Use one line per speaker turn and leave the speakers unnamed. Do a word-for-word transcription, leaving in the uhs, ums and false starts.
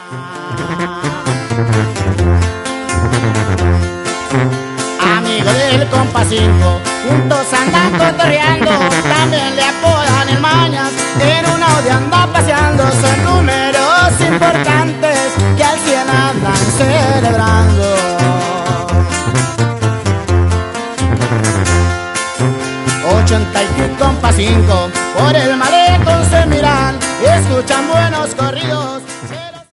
Amigo del compa cinco, juntos andan cotorreando, también le apodan el Mañas, en un Audi anda paseando. Son números importantes que al cien andan celebrando. ochenta y tres compa cinco, por el malecón se miran, escuchan buenos corridos.